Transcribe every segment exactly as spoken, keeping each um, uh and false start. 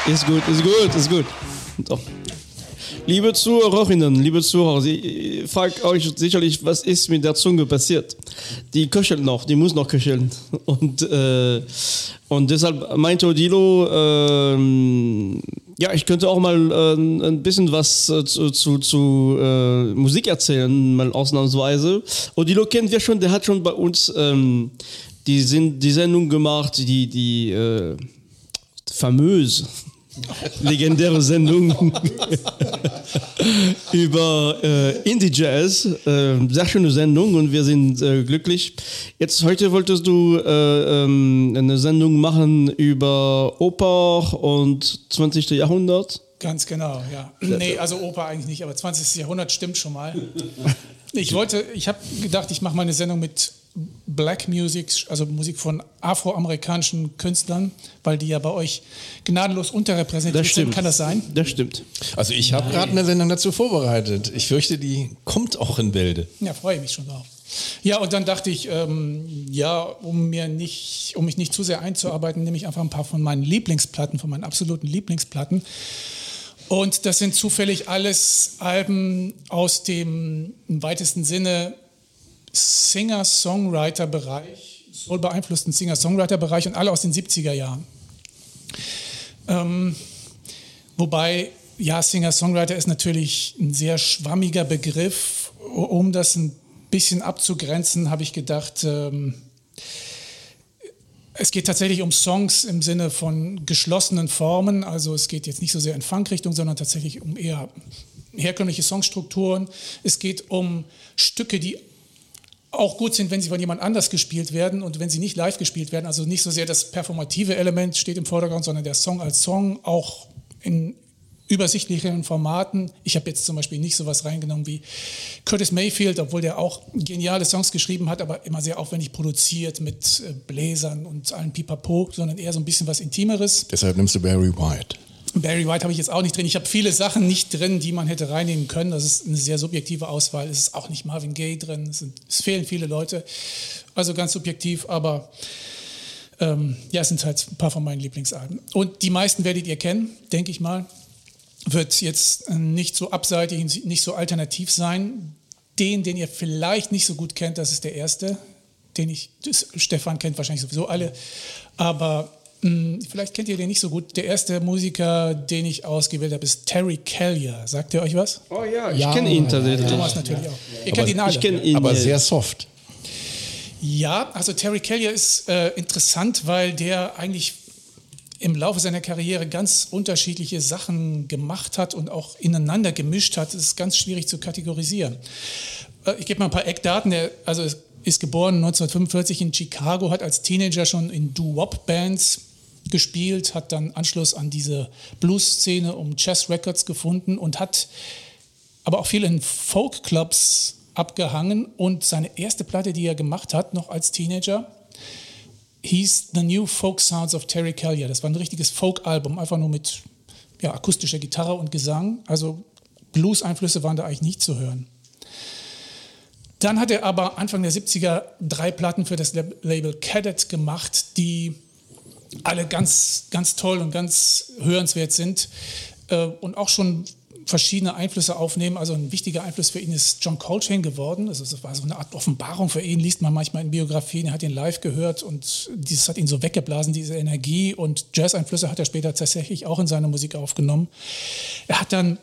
Ist gut, ist gut, ist gut. So. Liebe Zuhörerinnen, liebe Zuhörer, Sie fragt euch sicherlich, was ist mit der Zunge passiert? Die köchelt noch, die muss noch köcheln. Und, äh, und deshalb meinte Odilo, äh, ja, ich könnte auch mal äh, ein bisschen was äh, zu, zu, zu äh, Musik erzählen, mal ausnahmsweise. Odilo kennt wir schon, der hat schon bei uns ähm, die, sind, die Sendung gemacht, die, die äh, famöse, legendäre Sendung über äh, Indie-Jazz. Äh, sehr schöne Sendung und wir sind äh, glücklich. Jetzt heute wolltest du äh, ähm, eine Sendung machen über Oper und zwanzigsten Jahrhundert. Ganz genau, ja. Nee, also Oper eigentlich nicht, aber zwanzigsten Jahrhundert stimmt schon mal. Ich wollte, ich habe gedacht, ich mache mal eine Sendung mit Black Music, also Musik von afroamerikanischen Künstlern, weil die ja bei euch gnadenlos unterrepräsentiert sind. Kann das sein? Das stimmt. Also ich habe gerade eine Sendung dazu vorbereitet. Ich fürchte, die kommt auch in Bälde. Ja, freue ich mich schon drauf. Ja, und dann dachte ich, ähm, ja, um mir nicht, um mich nicht zu sehr einzuarbeiten, nehme ich einfach ein paar von meinen Lieblingsplatten, von meinen absoluten Lieblingsplatten. Und das sind zufällig alles Alben aus dem im weitesten Sinne Singer-Songwriter-Bereich, soul beeinflussten Singer-Songwriter-Bereich und alle aus den siebziger Jahren. Ähm, wobei, ja, Singer-Songwriter ist natürlich ein sehr schwammiger Begriff. Um das ein bisschen abzugrenzen, habe ich gedacht, ähm, es geht tatsächlich um Songs im Sinne von geschlossenen Formen. Also es geht jetzt nicht so sehr in Funk-Richtung, sondern tatsächlich um eher herkömmliche Songstrukturen. Es geht um Stücke, die auch gut sind, wenn sie von jemand anders gespielt werden und wenn sie nicht live gespielt werden. Also nicht so sehr das performative Element steht im Vordergrund, sondern der Song als Song, auch in übersichtlicheren Formaten. Ich habe jetzt zum Beispiel nicht sowas reingenommen wie Curtis Mayfield, obwohl der auch geniale Songs geschrieben hat, aber immer sehr aufwendig produziert mit Bläsern und allen Pipapo, sondern eher so ein bisschen was Intimeres. Deshalb nimmst du Barry White. Barry White habe ich jetzt auch nicht drin. Ich habe viele Sachen nicht drin, die man hätte reinnehmen können. Das ist eine sehr subjektive Auswahl. Es ist auch nicht Marvin Gaye drin. Es, sind, es fehlen viele Leute. Also ganz subjektiv, aber ähm, ja, es sind halt ein paar von meinen Lieblingsalben. Und die meisten werdet ihr kennen, denke ich mal. Wird jetzt nicht so abseitig, nicht so alternativ sein. Den, den ihr vielleicht nicht so gut kennt, das ist der erste, den ich, Stefan kennt wahrscheinlich sowieso alle, aber vielleicht kennt ihr den nicht so gut. Der erste Musiker, den ich ausgewählt habe, ist Terry Callier. Sagt ihr euch was? Oh ja, ich ja, kenne ihn tatsächlich. Thomas natürlich auch. Ihr aber kennt ihn alle. Ich kenne ihn, aber sehr soft. Ja, also Terry Callier ist äh, interessant, weil der eigentlich im Laufe seiner Karriere ganz unterschiedliche Sachen gemacht hat und auch ineinander gemischt hat. Das ist ganz schwierig zu kategorisieren. Äh, ich gebe mal ein paar Eckdaten. Der, also ist geboren neunzehnhundertfünfundvierzig in Chicago, hat als Teenager schon in Doo-Wop-Bands gespielt, hat dann Anschluss an diese Blues-Szene um Chess Records gefunden und hat aber auch viel in Folk-Clubs abgehangen. Und seine erste Platte, die er gemacht hat, noch als Teenager, hieß The New Folk Sounds of Terry Callier. Das war ein richtiges Folk-Album, einfach nur mit ja, akustischer Gitarre und Gesang. Also Blues-Einflüsse waren da eigentlich nicht zu hören. Dann hat er aber Anfang der siebziger drei Platten für das Label Cadet gemacht, die alle ganz, ganz toll und ganz hörenswert sind äh, und auch schon verschiedene Einflüsse aufnehmen. Also ein wichtiger Einfluss für ihn ist John Coltrane geworden. Also das war so eine Art Offenbarung für ihn, liest man manchmal in Biografien. Er hat ihn live gehört und dieses hat ihn so weggeblasen, diese Energie. Und Jazz-Einflüsse hat er später tatsächlich auch in seine Musik aufgenommen. Er hat dann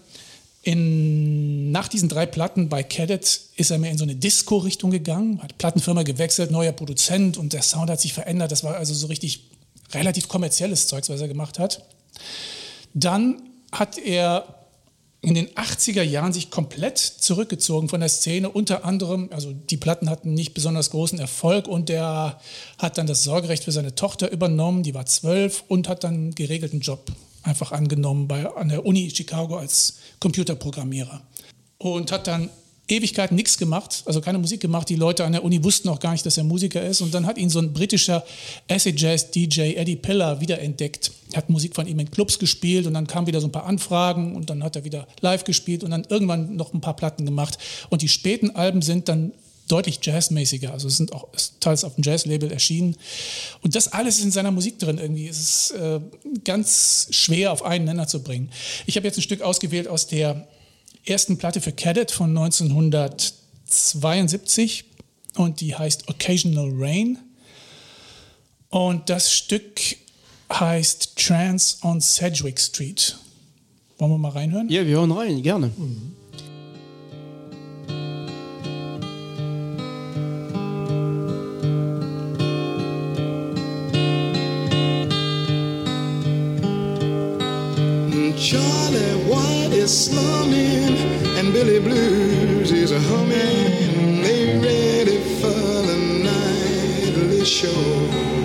in, nach diesen drei Platten bei Cadet ist er mehr in so eine Disco-Richtung gegangen, hat Plattenfirma gewechselt, neuer Produzent und der Sound hat sich verändert. Das war also so richtig relativ kommerzielles Zeugs, was er gemacht hat. Dann hat er in den achtziger Jahren sich komplett zurückgezogen von der Szene, unter anderem, also die Platten hatten nicht besonders großen Erfolg und er hat dann das Sorgerecht für seine Tochter übernommen, die war zwölf und hat dann einen geregelten Job einfach angenommen bei, an der Uni Chicago als Computerprogrammierer und hat dann Ewigkeiten nichts gemacht, also keine Musik gemacht. Die Leute an der Uni wussten auch gar nicht, dass er Musiker ist. Und dann hat ihn so ein britischer Acid-Jazz-D J, Eddie Pillar, wiederentdeckt. Er hat Musik von ihm in Clubs gespielt und dann kamen wieder so ein paar Anfragen und dann hat er wieder live gespielt und dann irgendwann noch ein paar Platten gemacht. Und die späten Alben sind dann deutlich jazzmäßiger. Also es sind auch ist teils auf dem Jazz-Label erschienen. Und das alles ist in seiner Musik drin irgendwie. Es ist äh, ganz schwer auf einen Nenner zu bringen. Ich habe jetzt ein Stück ausgewählt aus der ersten Platte für Cadet von neunzehnhundertzweiundsiebzig und die heißt Occasional Rain. Und das Stück heißt Trance on Sedgwick Street. Wollen wir mal reinhören? Ja, wir hören rein, gerne. Mhm. Charlie White is slumming and Billy Blues is a humming. They ready for the nightly show.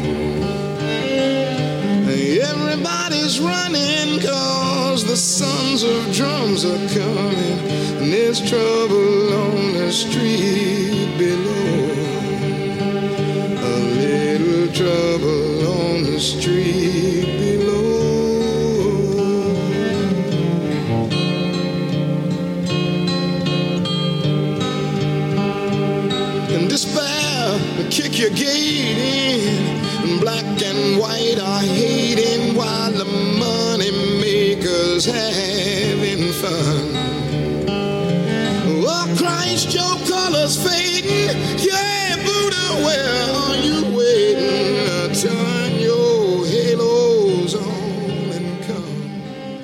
Everybody's running cause the sons of drums are coming, and there's trouble on the street below. A little trouble on the street below. And despair will kick your gate in. Black and white are hating while the money makers having fun. Oh Christ, your color's fading. Yeah, Buddha, where are you waiting? Turn your halos on and come.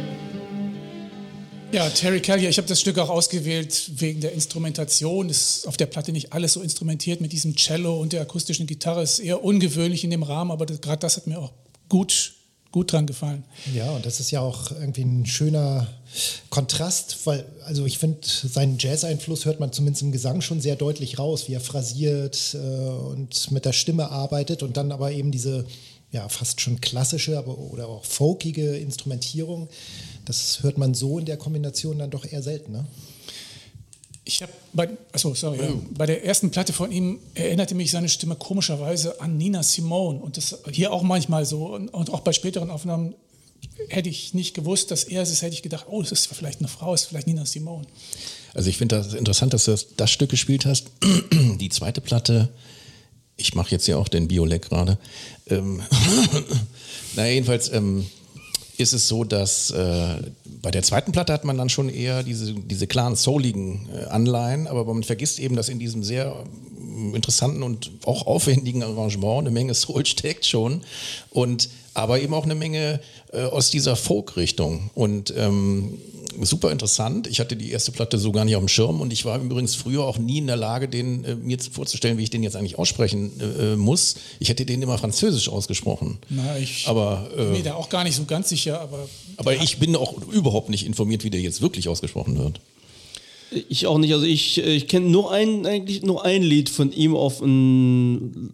Ja, Terry Callier, ich habe das Stück auch ausgewählt wegen der Instrumentation. Ist auf der Platte nicht alles so instrumentiert mit diesem Cello und der akustischen Gitarre. Ist eher ungewöhnlich in dem Rahmen, aber gerade das hat mir auch gut, gut dran gefallen. Ja, und das ist ja auch irgendwie ein schöner Kontrast, weil, also ich finde, seinen Jazz-Einfluss hört man zumindest im Gesang schon sehr deutlich raus, wie er phrasiert äh, und mit der Stimme arbeitet und dann aber eben diese, ja, fast schon klassische, aber oder auch folkige Instrumentierung. Das hört man so in der Kombination dann doch eher selten, ne? Ich habe bei, achso, sorry, ja. bei der ersten Platte von ihm erinnerte mich seine Stimme komischerweise an Nina Simone und das hier auch manchmal so und, und auch bei späteren Aufnahmen hätte ich nicht gewusst, dass er es ist, hätte ich gedacht, oh, das ist vielleicht eine Frau, das ist vielleicht Nina Simone. Also ich finde das interessant, dass du das, das Stück gespielt hast. Die zweite Platte, ich mache jetzt ja auch den Biolek gerade. Ähm, naja, jedenfalls ähm, ist es so, dass äh, bei der zweiten Platte hat man dann schon eher diese, diese klaren souligen äh, Anleihen, aber man vergisst eben, dass in diesem sehr äh, interessanten und auch aufwendigen Arrangement eine Menge Soul steckt schon und aber eben auch eine Menge äh, aus dieser Folk-Richtung und ähm, super interessant. Ich hatte die erste Platte so gar nicht auf dem Schirm und ich war übrigens früher auch nie in der Lage, den äh, mir vorzustellen, wie ich den jetzt eigentlich aussprechen äh, muss. Ich hätte den immer französisch ausgesprochen. Na, ich aber, äh, bin mir da auch gar nicht so ganz sicher. Aber, aber ich bin auch überhaupt nicht informiert, wie der jetzt wirklich ausgesprochen wird. Ich auch nicht. Also ich, ich kenne nur ein, eigentlich nur ein Lied von ihm auf ein,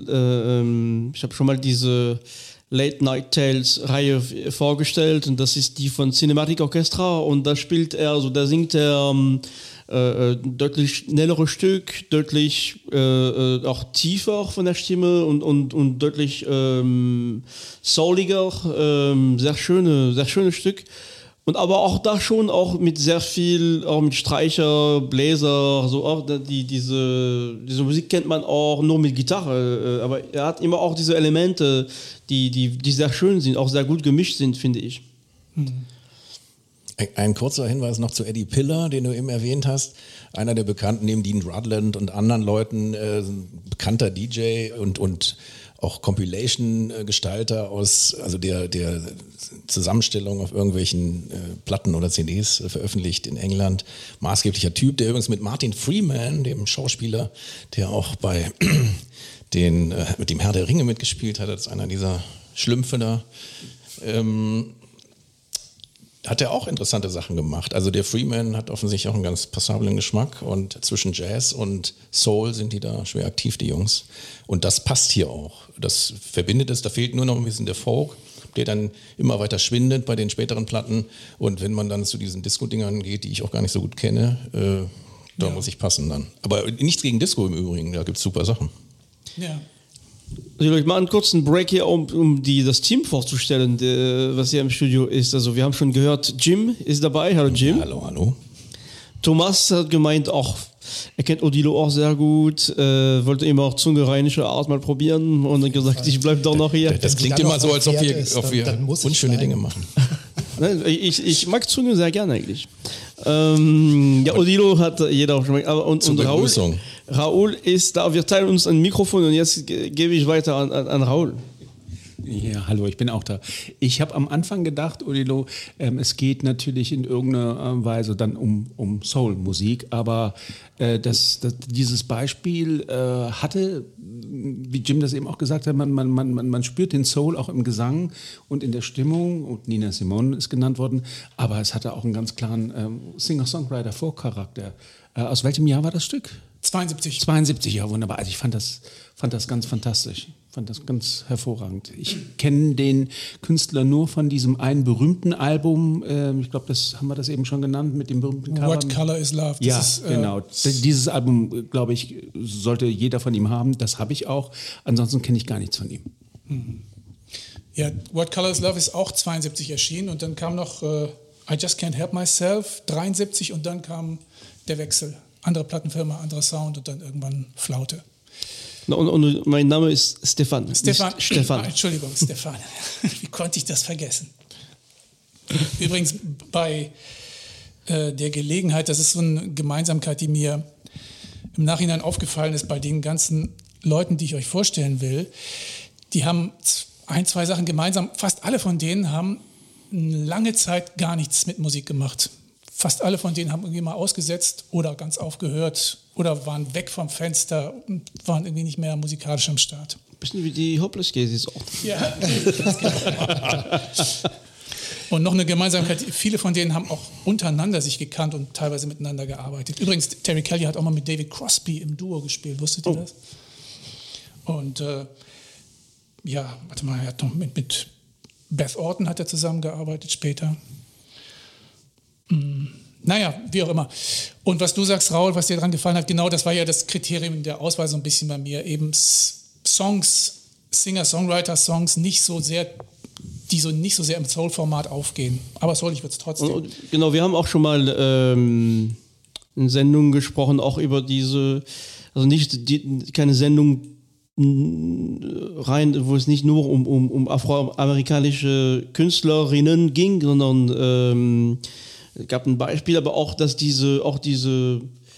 äh, ich habe schon mal diese Late Night Tales Reihe vorgestellt und das ist die von Cinematic Orchestra und da spielt er, also da singt er äh, deutlich schnellere Stück, deutlich äh, auch tiefer von der Stimme und, und, und deutlich ähm, souliger, ähm, sehr schöne, sehr schönes Stück. Und aber auch da schon auch mit sehr viel, auch mit Streicher, Bläser, so auch die, diese, diese Musik kennt man auch nur mit Gitarre, aber er hat immer auch diese Elemente, die, die, die sehr schön sind, auch sehr gut gemischt sind, finde ich. Hm. Ein, ein kurzer Hinweis noch zu Eddie Piller, den du eben erwähnt hast. Einer der Bekannten, neben Dean Rutland und anderen Leuten, äh, bekannter D J und, und auch Compilation-Gestalter aus, also der, der Zusammenstellung auf irgendwelchen äh, Platten oder C Ds äh, veröffentlicht in England. Maßgeblicher Typ, der übrigens mit Martin Freeman, dem Schauspieler, der auch bei den, äh, mit dem Herr der Ringe mitgespielt hat, als einer dieser Schlümpfe da, ähm, hat er auch interessante Sachen gemacht. Also der Freeman hat offensichtlich auch einen ganz passablen Geschmack und zwischen Jazz und Soul sind die da schwer aktiv, die Jungs. Und das passt hier auch. Das verbindet es, da fehlt nur noch ein bisschen der Folk, der dann immer weiter schwindet bei den späteren Platten. Und wenn man dann zu diesen Disco-Dingern geht, die ich auch gar nicht so gut kenne, äh, da ja. muss ich passen dann. Aber nichts gegen Disco im Übrigen, da gibt es super Sachen. Ja. Also ich mache einen kurzen Break hier, um, um die, das Team vorzustellen, der, was hier im Studio ist. Also wir haben schon gehört, Jim ist dabei. Hallo Jim. Hallo, hallo. Thomas hat gemeint, auch Er kennt Odilo auch sehr gut, äh, wollte immer auch zungereinliche Art mal probieren und dann gesagt, ich bleib doch noch hier. Das, das klingt immer so, als ob wir, ist, ob wir dann, dann unschöne Dinge machen. ich, ich mag Zunge sehr gerne eigentlich. Ähm, ja, Odilo hat jeder auch schon mal. Aber und, und Raul, Raul ist da, wir teilen uns ein Mikrofon und jetzt ge- gebe ich weiter an, an, an Raul. Ja, hallo, ich bin auch da. Ich habe am Anfang gedacht, Odilo, ähm, es geht natürlich in irgendeiner Weise dann um, um Soul-Musik, aber äh, das, das, dieses Beispiel äh, hatte, wie Jim das eben auch gesagt hat, man, man, man, man spürt den Soul auch im Gesang und in der Stimmung, und Nina Simone ist genannt worden, aber es hatte auch einen ganz klaren ähm, Singer-Songwriter-Vorcharakter. Äh, aus welchem Jahr war das Stück? zweiundsiebzig. zweiundsiebzig, ja, wunderbar. Also ich fand das, fand das ganz fantastisch. Fand das ganz hervorragend. Ich kenne den Künstler nur von diesem einen berühmten Album, äh, ich glaube, das haben wir das eben schon genannt, mit dem berühmten Cover. What Color is Love. Das ja, ist, äh, genau. Dieses Album, glaube ich, sollte jeder von ihm haben. Das habe ich auch. Ansonsten kenne ich gar nichts von ihm. Ja, What Color is Love ist auch zweiundsiebzig erschienen und dann kam noch äh, I Just Can't Help Myself, dreiundsiebzig, und dann kam der Wechsel. Andere Plattenfirma, anderer Sound und dann irgendwann Flaute. Und, und mein Name ist Stefan. Stefan. Stefan. Entschuldigung, Stefan. Wie konnte ich das vergessen? Übrigens bei äh, der Gelegenheit, das ist so eine Gemeinsamkeit, die mir im Nachhinein aufgefallen ist bei den ganzen Leuten, die ich euch vorstellen will. Die haben ein, zwei Sachen gemeinsam. Fast alle von denen haben lange Zeit gar nichts mit Musik gemacht. Fast alle von denen haben irgendwie mal ausgesetzt oder ganz aufgehört oder waren weg vom Fenster und waren irgendwie nicht mehr musikalisch am Start. Bisschen wie die Hopeless Cases auch. Ja, ganz genau. Und noch eine Gemeinsamkeit, viele von denen haben auch untereinander sich gekannt und teilweise miteinander gearbeitet. Übrigens, Terry Kelly hat auch mal mit David Crosby im Duo gespielt, wusstet ihr oh. das? Und äh, ja, warte mal, er hat noch mit, mit Beth Orton hat er zusammengearbeitet später. Hm. Naja, wie auch immer. Und was du sagst, Raul, was dir daran gefallen hat, genau das war ja das Kriterium der Auswahl so ein bisschen bei mir. Eben Songs, Singer-Songwriter-Songs nicht so sehr, die so nicht so sehr im Soul-Format aufgehen. Aber soulig wird es trotzdem. Und, genau, wir haben auch schon mal ähm, in Sendungen gesprochen, auch über diese, also nicht die, keine Sendung rein, wo es nicht nur um, um, um afroamerikanische Künstlerinnen ging, sondern ähm, es gab ein Beispiel, aber auch, dass diese, auch diese,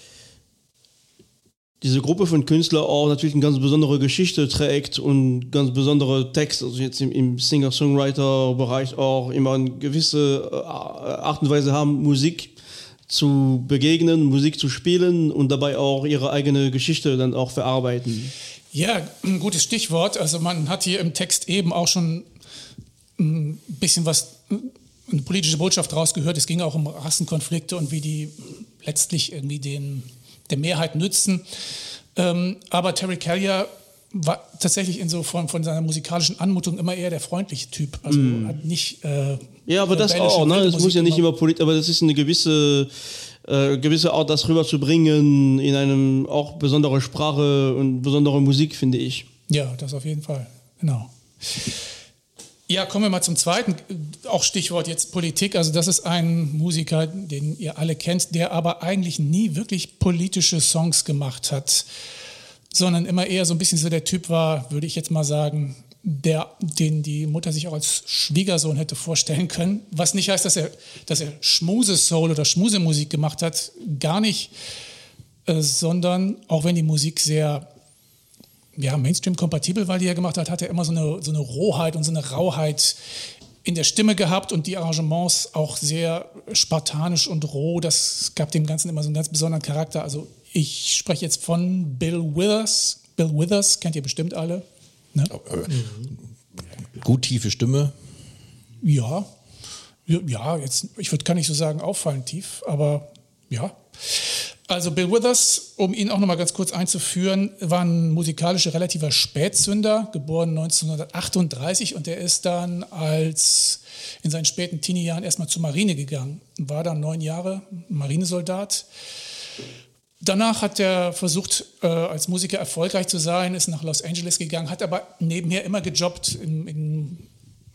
diese Gruppe von Künstlern auch natürlich eine ganz besondere Geschichte trägt und ganz besondere Texte, also jetzt im, im Singer-Songwriter-Bereich auch immer eine gewisse Art und Weise haben, Musik zu begegnen, Musik zu spielen und dabei auch ihre eigene Geschichte dann auch verarbeiten. Ja, ein gutes Stichwort. Also man hat hier im Text eben auch schon ein bisschen was, eine politische Botschaft rausgehört. Es ging auch um Rassenkonflikte und wie die letztlich irgendwie den, der Mehrheit nützen. Ähm, aber Terry Callier war tatsächlich in so von, von seiner musikalischen Anmutung immer eher der freundliche Typ. Also mm. hat nicht äh, ja, aber das auch, ne? Es muss ja nicht immer politisch, aber das ist eine gewisse äh, gewisse Art, das rüberzubringen in einem auch besondere Sprache und besondere Musik, finde ich. Ja, das auf jeden Fall, genau. Ja, kommen wir mal zum zweiten, auch Stichwort jetzt Politik. Also das ist ein Musiker, den ihr alle kennt, der aber eigentlich nie wirklich politische Songs gemacht hat, sondern immer eher so ein bisschen so der Typ war, würde ich jetzt mal sagen, der, den die Mutter sich auch als Schwiegersohn hätte vorstellen können. Was nicht heißt, dass er, dass er Schmuse-Soul oder Schmusemusik gemacht hat, gar nicht, äh, sondern auch wenn die Musik sehr ja, Mainstream-kompatibel war, die er gemacht hat, hat er immer so eine, so eine Rohheit und so eine Rauheit in der Stimme gehabt und die Arrangements auch sehr spartanisch und roh. Das gab dem Ganzen immer so einen ganz besonderen Charakter. Also ich spreche jetzt von Bill Withers. Bill Withers kennt ihr bestimmt alle. Ne? Gut tiefe Stimme. Ja, ja, jetzt, ich würde gar nicht so sagen auffallend tief, aber ja. Also Bill Withers, um ihn auch noch mal ganz kurz einzuführen, war ein musikalischer relativer Spätzünder, geboren neunzehnhundertachtunddreißig, und er ist dann als in seinen späten Teenie-Jahren erstmal zur Marine gegangen, war dann neun Jahre Marinesoldat. Danach hat er versucht, äh, als Musiker erfolgreich zu sein, ist nach Los Angeles gegangen, hat aber nebenher immer gejobbt in, in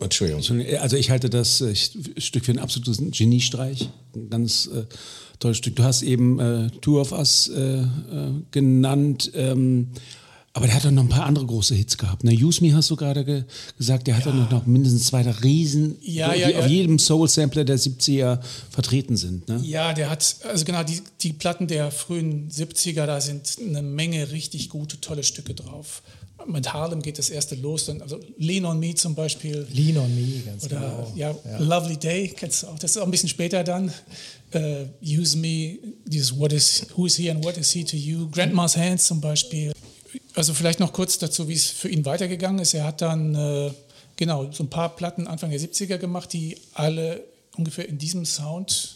Entschuldigung. Also ich halte das äh, Stück für ein absolutes Geniestreich. Ein ganz äh, tolles Stück. Du hast eben äh, Two of Us äh, äh, genannt. Ähm, aber der hat doch noch ein paar andere große Hits gehabt. Ne? Use Me hast du gerade ge gesagt, der hat ja noch, noch mindestens zwei Riesen, ja, die ja, auf ja. jedem Soul-Sampler der siebziger vertreten sind. Ne? Ja, der hat, also genau, die, die Platten der frühen siebziger, da sind eine Menge richtig gute, tolle Stücke drauf. Mit Harlem geht das erste los, dann, also Lean on Me zum Beispiel. Lean on Me, ganz Oder genau. ja, Ja. Lovely Day, kennst du auch, das ist auch ein bisschen später dann. Uh, Use Me, dieses What is, Who is he and what is he to you? Grandma's Hands zum Beispiel. Also vielleicht noch kurz dazu, wie es für ihn weitergegangen ist. Er hat dann äh, genau so ein paar Platten Anfang der siebziger gemacht, die alle ungefähr in diesem Sound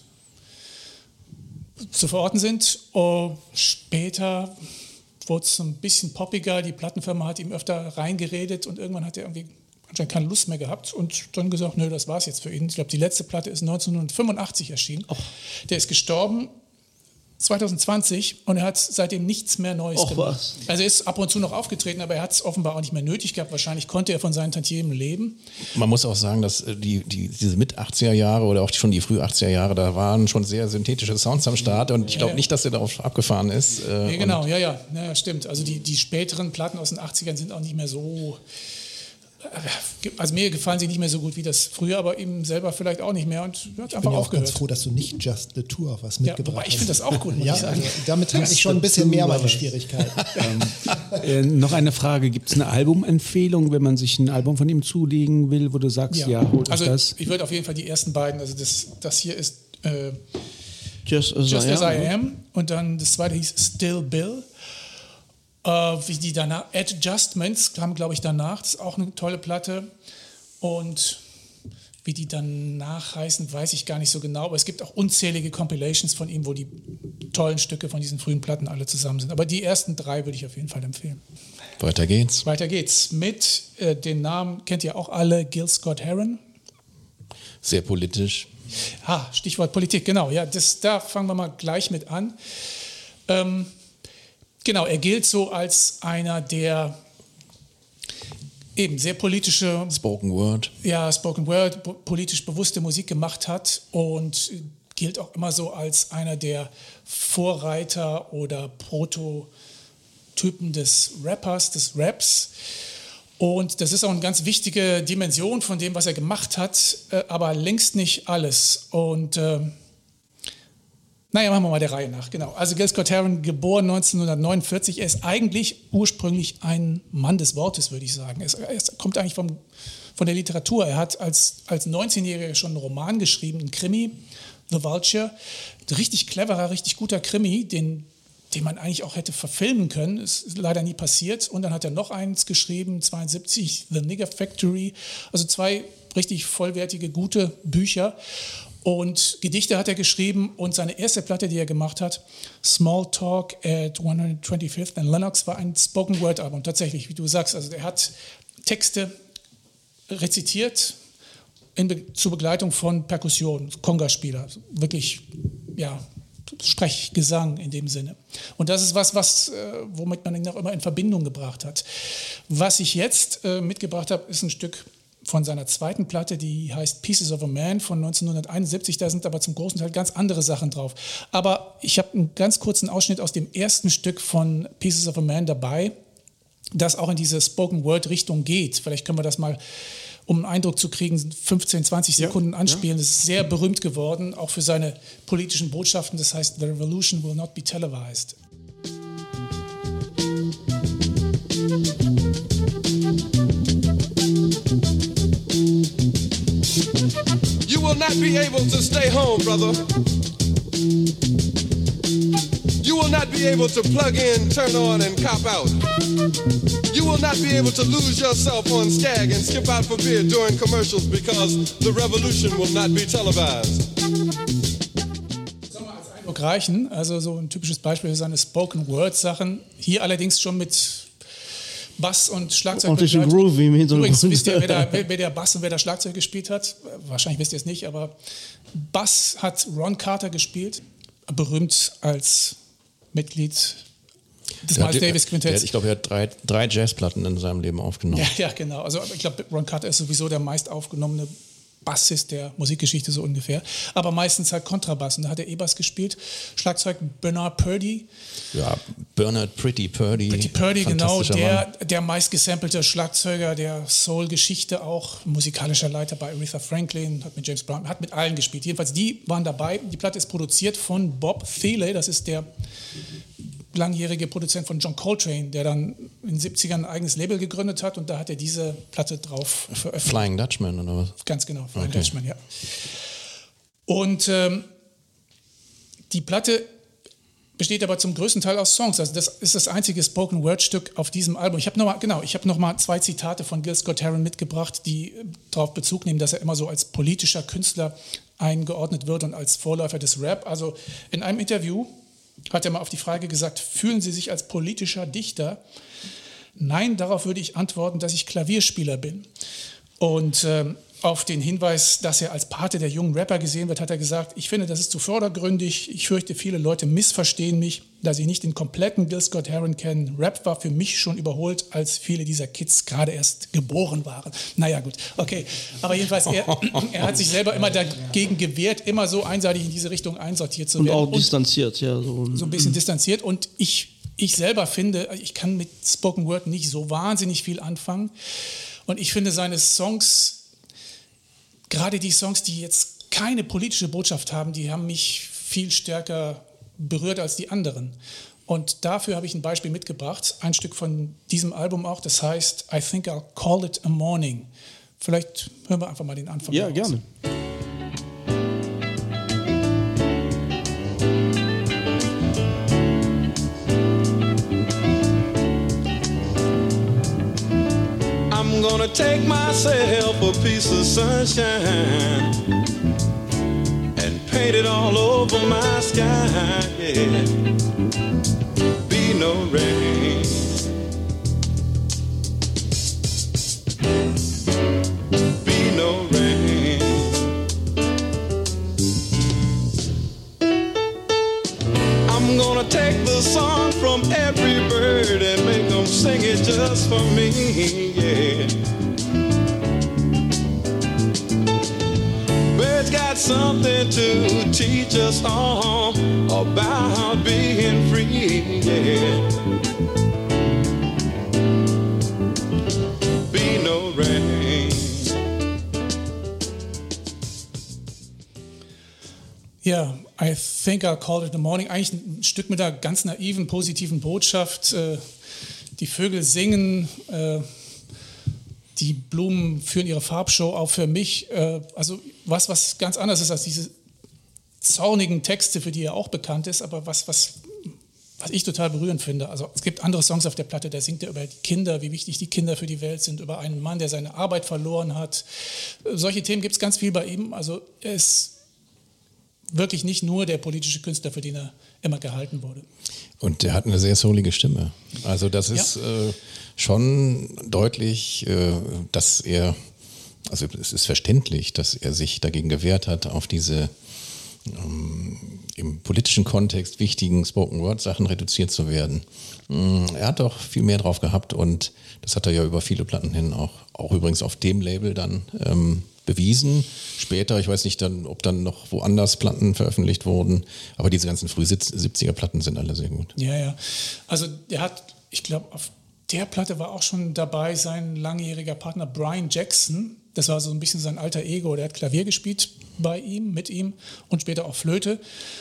zu verorten sind. Und später wurde es ein bisschen poppiger. Die Plattenfirma hat ihm öfter reingeredet und irgendwann hat er irgendwie anscheinend keine Lust mehr gehabt und dann gesagt, nö, das war's jetzt für ihn. Ich glaube, die letzte Platte ist neunzehnhundertfünfundachtzig erschienen. Oh. Der ist gestorben zwanzig zwanzig und er hat seitdem nichts mehr Neues Och, gemacht. was? Also er ist ab und zu noch aufgetreten, aber er hat es offenbar auch nicht mehr nötig gehabt. Wahrscheinlich konnte er von seinen Tantiemen leben. Man muss auch sagen, dass die, die, diese Mit-achtziger Jahre oder auch schon die Früh-achtziger Jahre, da waren schon sehr synthetische Sounds am Start und ich glaube ja. nicht, dass er darauf abgefahren ist. Äh, Ja, genau, ja, ja, ja, stimmt. Also die, die späteren Platten aus den achtzigern sind auch nicht mehr so... Also mir gefallen sie nicht mehr so gut wie das früher, aber ihm selber vielleicht auch nicht mehr und er hat Ich einfach bin ja auch aufgehört. ganz froh, dass du nicht Just the Two of Us Ja, mitgebracht wobei ich hast. finde das auch gut, muss Ja, ich sagen. also damit habe ich schon ein bisschen mehr meine Schwierigkeiten. Äh, noch eine Frage, gibt es eine Albumempfehlung, wenn man sich ein Album von ihm zulegen will, wo du sagst, ja, ja holt euch also das? ich würde auf jeden Fall die ersten beiden, also das, das hier ist äh, Just as, Just I, As am. I Am und dann das zweite hieß Still Bill. Äh, wie die danach, Adjustments kam, glaube ich, danach, das ist auch eine tolle Platte. Und wie die danach heißen, weiß ich gar nicht so genau. Aber es gibt auch unzählige Compilations von ihm, wo die tollen Stücke von diesen frühen Platten alle zusammen sind. Aber die ersten drei würde ich auf jeden Fall empfehlen. Weiter geht's. Weiter geht's mit äh, den Namen, kennt ihr auch alle, Gil Scott-Heron. Sehr politisch. Ah, Stichwort Politik, genau. Ja, das, da fangen wir mal gleich mit an. Ähm, genau, er gilt so als einer, der eben sehr politische, Spoken Word. ja, Spoken Word, po- politisch bewusste Musik gemacht hat und gilt auch immer so als einer der Vorreiter oder Prototypen des Rappers, des Raps. Und das ist auch eine ganz wichtige Dimension von dem, was er gemacht hat, äh, aber längst nicht alles. Und äh, naja, machen wir mal der Reihe nach. Genau. Also Gil Scott-Heron, geboren neunzehnhundertneunundvierzig. Er ist eigentlich ursprünglich ein Mann des Wortes, würde ich sagen. Er, ist, er ist, kommt eigentlich vom, von der Literatur. Er hat als, als neunzehnjähriger schon einen Roman geschrieben, einen Krimi, The Vulture. Ein richtig cleverer, richtig guter Krimi, den, den man eigentlich auch hätte verfilmen können. Ist leider nie passiert. Und dann hat er noch eins geschrieben, zweiundsiebzig, The Nigger Factory. Also zwei richtig vollwertige, gute Bücher. Und Gedichte hat er geschrieben und seine erste Platte, die er gemacht hat, Small Talk at hundertfünfundfünfzig and Lennox, war ein Spoken-Word-Album. Tatsächlich, wie du sagst, also er hat Texte rezitiert in Be- zur Begleitung von Perkussion, Conga-Spieler, also wirklich, ja, Sprechgesang in dem Sinne. Und das ist was, was äh, womit man ihn auch immer in Verbindung gebracht hat. Was ich jetzt äh, mitgebracht habe, ist ein Stück von seiner zweiten Platte, die heißt Pieces of a Man von neunzehnhunderteinundsiebzig. Da sind aber zum großen Teil ganz andere Sachen drauf. Aber ich habe einen ganz kurzen Ausschnitt aus dem ersten Stück von Pieces of a Man dabei, das auch in diese Spoken-Word-Richtung geht. Vielleicht können wir das mal, um einen Eindruck zu kriegen, fünfzehn, zwanzig Sekunden Ja, anspielen. ja. Das ist sehr berühmt geworden, auch für seine politischen Botschaften. Das heißt, The Revolution will not be televised. You will not be able to stay home, brother. You will not be able to plug in, turn on, and cop out. You will not be able to lose yourself on Skag and skip out for beer during commercials because the revolution will not be televised. Eindruck reichen. Also so ein typisches Beispiel für seine Spoken-Word-Sachen. Hier allerdings schon mit Bass und Schlagzeug. Ordentlichen begleitet. Groove im Hintergrund. Übrigens, wisst ihr, wer der, wer, wer der Bass und wer der Schlagzeug gespielt hat? Wahrscheinlich wisst ihr es nicht, aber Bass hat Ron Carter gespielt, berühmt als Mitglied das Der Miles hat- Davis der Quintett. hat- Ich glaube, er hat drei, drei Jazzplatten in seinem Leben aufgenommen. Ja, ja, genau. Also ich glaube, Ron Carter ist sowieso der meist aufgenommene Bassist der Musikgeschichte so ungefähr. Aber meistens halt Kontrabass. Und da hat er E-Bass gespielt. Schlagzeug Bernard Purdie. Ja, Bernard Pretty Purdie. Pretty Purdie, genau. fantastischer Der, Mann. der meist gesampelte Schlagzeuger der Soul-Geschichte auch. Musikalischer Leiter bei Aretha Franklin. Hat mit James Brown, hat mit allen gespielt. Jedenfalls, die waren dabei. Die Platte ist produziert von Bob Thiele. Das ist der langjährige Produzent von John Coltrane, der dann in den siebzigern ein eigenes Label gegründet hat und da hat er diese Platte drauf veröffentlicht. Flying Dutchman oder was? Ganz genau, Flying Okay. Dutchman, ja. Und ähm, die Platte besteht aber zum größten Teil aus Songs. Also das ist das einzige Spoken-Word-Stück auf diesem Album. Ich habe noch mal, genau, ich habe noch mal zwei Zitate von Gil Scott-Heron mitgebracht, die äh, darauf Bezug nehmen, dass er immer so als politischer Künstler eingeordnet wird und als Vorläufer des Rap. Also in einem Interview hat er mal auf die Frage gesagt, fühlen Sie sich als politischer Dichter? Nein, darauf würde ich antworten, dass ich Klavierspieler bin. Und ähm, auf den Hinweis, dass er als Pate der jungen Rapper gesehen wird, hat er gesagt, ich finde, das ist zu vordergründig. Ich fürchte, viele Leute missverstehen mich, da sie nicht den kompletten Gil Scott-Heron kennen. Rap war für mich schon überholt, als viele dieser Kids gerade erst geboren waren. Naja, gut, okay. Aber jedenfalls, er, er hat sich selber immer dagegen gewehrt, immer so einseitig in diese Richtung einsortiert zu Und werden. auch distanziert, ja. So, so ein bisschen distanziert. Und ich, ich selber finde, ich kann mit Spoken Word nicht so wahnsinnig viel anfangen. Und ich finde seine Songs, gerade die Songs, die jetzt keine politische Botschaft haben, die haben mich viel stärker berührt als die anderen. Und dafür habe ich ein Beispiel mitgebracht, ein Stück von diesem Album auch, das heißt I Think I'll Call It a Morning. Vielleicht hören wir einfach mal den Anfang. ja, raus. gerne. I'm gonna take myself a piece of sunshine and paint it all over my sky, yeah. Be no rain, be no rain. I'm gonna take the song from every bird and make them sing it just for me, yeah. Birds got something to teach us all about being free, yeah. Be no rain. Ja, I Think I'll Call It in the Morning. Eigentlich ein Stück mit einer ganz naiven, positiven Botschaft. Äh, Die Vögel singen, äh, die Blumen führen ihre Farbshow auf für mich. Äh, also was, was ganz anders ist als diese zornigen Texte, für die er auch bekannt ist, aber was, was, was ich total berührend finde. Also es gibt andere Songs auf der Platte, da singt er über die Kinder, wie wichtig die Kinder für die Welt sind, über einen Mann, der seine Arbeit verloren hat. Äh, solche Themen gibt es ganz viel bei ihm. Also er ist wirklich nicht nur der politische Künstler, für den er immer gehalten wurde. Und der hat eine sehr soulige Stimme. Also das ist Ja. äh, schon deutlich, äh, dass er, also es ist verständlich, dass er sich dagegen gewehrt hat, auf diese ähm, im politischen Kontext wichtigen Spoken-Word-Sachen reduziert zu werden. Mm, Er hat auch viel mehr drauf gehabt und das hat er ja über viele Platten hin auch, auch übrigens auf dem Label dann ähm, bewiesen. Später, ich weiß nicht, dann, ob dann noch woanders Platten veröffentlicht wurden, aber diese ganzen früh-siebziger Platten sind alle sehr gut. Ja, ja. Also der hat, ich glaube, auf der Platte war auch schon dabei sein langjähriger Partner Brian Jackson. Das war so ein bisschen sein alter Ego. Der hat Klavier gespielt bei ihm, mit ihm und später auch Flöte.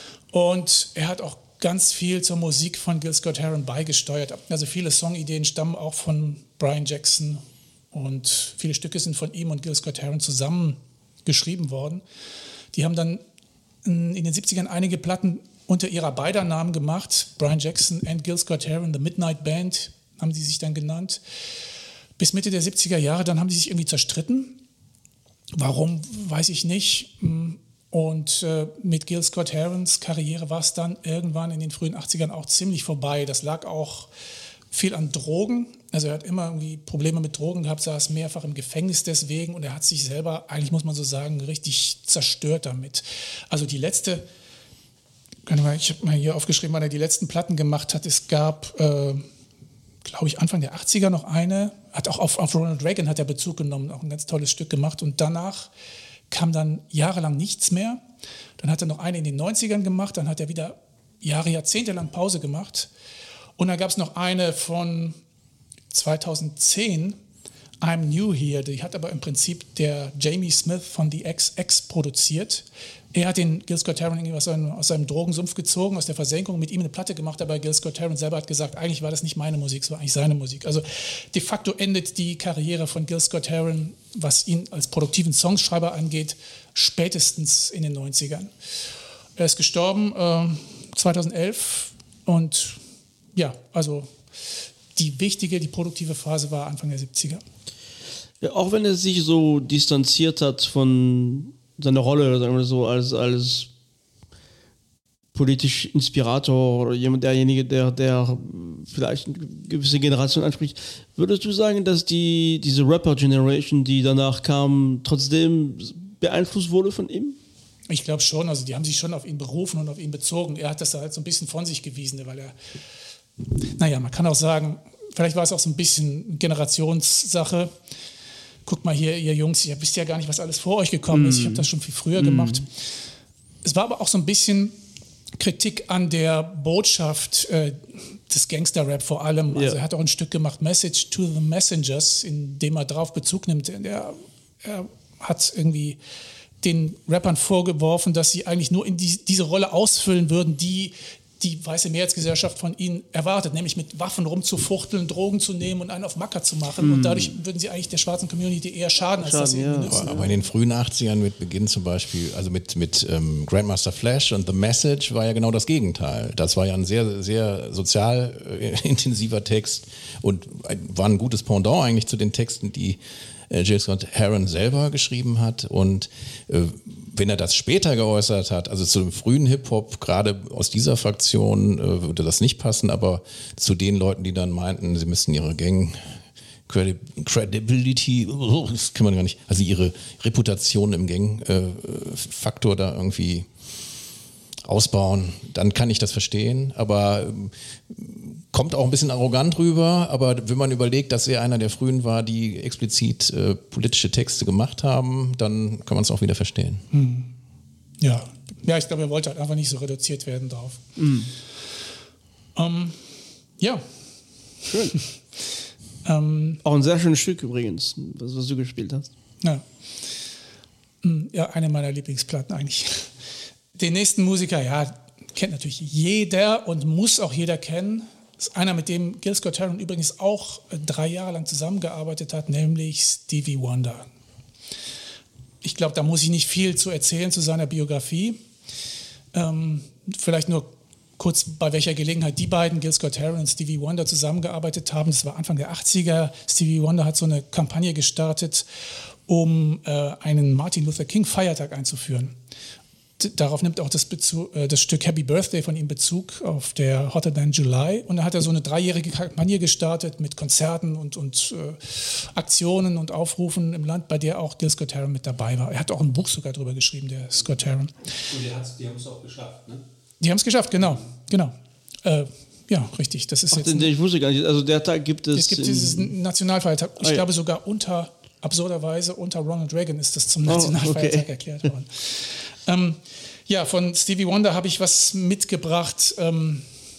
Und er hat auch ganz viel zur Musik von Gil Scott-Heron beigesteuert. Also viele Songideen stammen auch von Brian Jackson und viele Stücke sind von ihm und Gil Scott-Heron zusammen geschrieben worden. Die haben dann in den siebzigern einige Platten unter ihrer beider Namen gemacht. Brian Jackson and Gil Scott-Heron, The Midnight Band haben sie sich dann genannt. Bis Mitte der siebziger Jahre, dann haben sie sich irgendwie zerstritten. Warum, weiß ich nicht. Und äh, mit Gil Scott-Herons Karriere war es dann irgendwann in den frühen achtzigern auch ziemlich vorbei. Das lag auch viel an Drogen. Also er hat immer irgendwie Probleme mit Drogen gehabt, saß mehrfach im Gefängnis deswegen und er hat sich selber, eigentlich muss man so sagen, richtig zerstört damit. Also die letzte Ich habe mal hier aufgeschrieben, wann er die letzten Platten gemacht hat. Es gab, äh, glaube ich, Anfang der achtziger noch eine. Hat auch auf, auf Ronald Reagan hat er Bezug genommen, auch ein ganz tolles Stück gemacht. Und danach kam dann jahrelang nichts mehr. Dann hat er noch eine in den neunzigern gemacht. Dann hat er wieder Jahre, Jahrzehnte lang Pause gemacht. Und dann gab es noch eine von zweitausendzehn, I'm New Here. Die hat aber im Prinzip der Jamie Smith von The X X produziert. Er hat den Gil Scott-Heron irgendwie aus seinem, aus seinem Drogensumpf gezogen, aus der Versenkung, mit ihm eine Platte gemacht, aber Gil Scott-Heron selber hat gesagt, eigentlich war das nicht meine Musik, es war eigentlich seine Musik. Also de facto endet die Karriere von Gil Scott-Heron, was ihn als produktiven Songschreiber angeht, spätestens in den neunzigern. Er ist gestorben äh, zweitausendelf und ja, also die wichtige, die produktive Phase war Anfang der siebziger. Ja, auch wenn er sich so distanziert hat von seiner Rolle, sagen wir so, als, als politisch Inspirator oder jemand, derjenige, der, der vielleicht eine gewisse Generation anspricht, würdest du sagen, dass die, diese Rapper-Generation, die danach kam, trotzdem beeinflusst wurde von ihm? Ich glaube schon, also die haben sich schon auf ihn berufen und auf ihn bezogen. Er hat das halt so ein bisschen von sich gewiesen, weil er, naja, man kann auch sagen, vielleicht war es auch so ein bisschen Generationssache. Guckt mal hier, ihr Jungs, ihr wisst ja gar nicht, was alles vor euch gekommen mm. ist. Ich habe das schon viel früher mm. gemacht. Es war aber auch so ein bisschen Kritik an der Botschaft äh, des Gangster-Rap vor allem. Also ja. Er hat auch ein Stück gemacht, Message to the Messengers, in dem er darauf Bezug nimmt. Er, er hat irgendwie den Rappern vorgeworfen, dass sie eigentlich nur in die, diese Rolle ausfüllen würden, die die weiße Mehrheitsgesellschaft von ihnen erwartet, nämlich mit Waffen rumzufuchteln, Drogen zu nehmen und einen auf Macker zu machen. Mm. Und dadurch würden sie eigentlich der schwarzen Community eher schaden, als Schaden, dass sie ja. benutzen. Aber, aber in den frühen achtzigern mit Beginn zum Beispiel, also mit, mit ähm, Grandmaster Flash und The Message war ja genau das Gegenteil. Das war ja ein sehr, sehr sozial äh, intensiver Text und war ein gutes Pendant eigentlich zu den Texten, die äh, Gil Scott-Heron selber geschrieben hat. Und äh, wenn er das später geäußert hat, also zu dem frühen Hip-Hop, gerade aus dieser Fraktion, äh, würde das nicht passen, aber zu den Leuten, die dann meinten, sie müssten ihre Gang Credibility, das kann man gar nicht, also ihre Reputation im Gang-Faktor äh, da irgendwie ausbauen, dann kann ich das verstehen, aber ähm, kommt auch ein bisschen arrogant rüber, aber wenn man überlegt, dass er einer der Frühen war, die explizit äh, politische Texte gemacht haben, dann kann man es auch wieder verstehen. Hm. Ja. ja, ich glaube, er wollte halt einfach nicht so reduziert werden drauf. Mhm. Ähm, ja. Schön. ähm, auch ein sehr schönes Stück übrigens, was, was du gespielt hast. Ja. ja, eine meiner Lieblingsplatten eigentlich. Den nächsten Musiker, ja, kennt natürlich jeder und muss auch jeder kennen. Das ist einer, mit dem Gil Scott-Heron übrigens auch drei Jahre lang zusammengearbeitet hat, nämlich Stevie Wonder. Ich glaube, da muss ich nicht viel zu erzählen zu seiner Biografie. Ähm, vielleicht nur kurz, bei welcher Gelegenheit die beiden, Gil Scott-Heron und Stevie Wonder, zusammengearbeitet haben. Das war Anfang der achtziger. Stevie Wonder hat so eine Kampagne gestartet, um äh, einen Martin Luther King Feiertag einzuführen. Darauf nimmt auch das, Bezug, äh, das Stück Happy Birthday von ihm Bezug auf der Hotter Than July. Und da hat er so eine dreijährige Kampagne gestartet mit Konzerten und, und äh, Aktionen und Aufrufen im Land, bei der auch Gil Scott-Heron mit dabei war. Er hat auch ein Buch sogar darüber geschrieben, der Scott-Heron. Und die haben es auch geschafft, ne? Die haben es geschafft, genau. genau. Äh, ja, richtig. Das ist Ach, jetzt den, ein, ich wusste gar nicht, also der Tag gibt es... Es gibt dieses Nationalfeiertag. Ich ah, ja. glaube sogar unter, absurderweise, unter Ronald Reagan ist das zum Nationalfeiertag oh, okay. erklärt worden. Ähm, ja, von Stevie Wonder habe ich was mitgebracht ähm,